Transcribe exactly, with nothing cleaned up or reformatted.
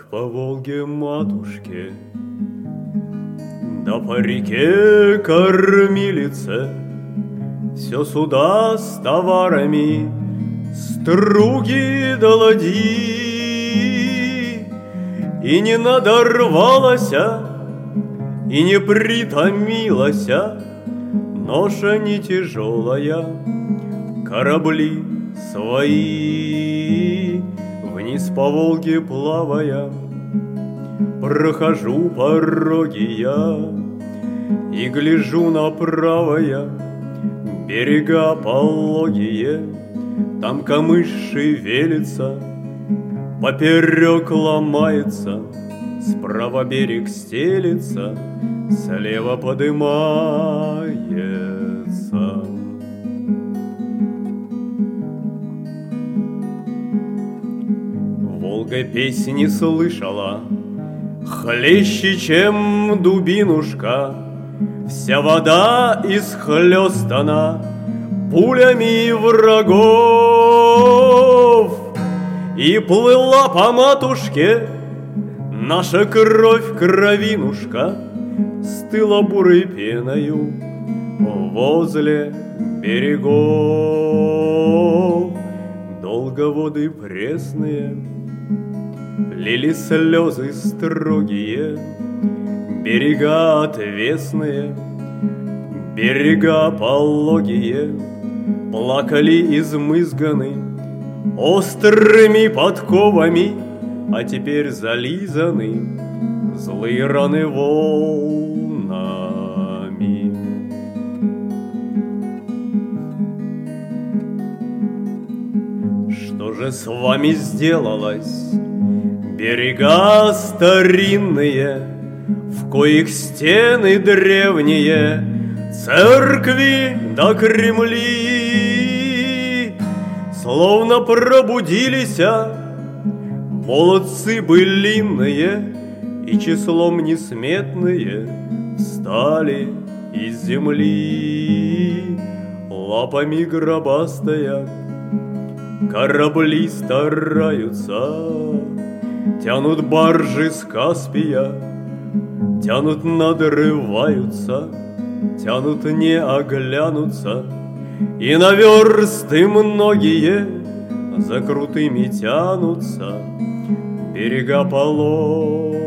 по Волге матушке, да по реке кормилице, все суда с товарами, струги да ладьи. И не надорвалася, и не притомилася, ноша не тяжелая, корабли свои, вниз по Волге плавая. Прохожу пороги я и гляжу направо я, берега пологие, там камыш шевелится, поперек ломается, справа берег стелется, слева подымается. Волга песни слышала, хлеще, чем дубинушка, вся вода исхлёстана пулями врагов. И плыла по матушке наша кровь, кровинушка, стыла бурой пеною возле берегов. Долго воды пресные лили слезы строгие, берега отвесные, берега пологие, плакали измызганы острыми подковами, а теперь зализаны злые раны волнами. Что же с вами сделалось, берега старинные, в коих стены древние, церкви да Кремли, словно пробудились молодцы былинные и числом несметные встали из земли. Лапами гробастая корабли стараются, тянут баржи с Каспия, тянут, надрываются, тянут, не оглянутся, и на версты многие за крутыми тянутся берега пологие.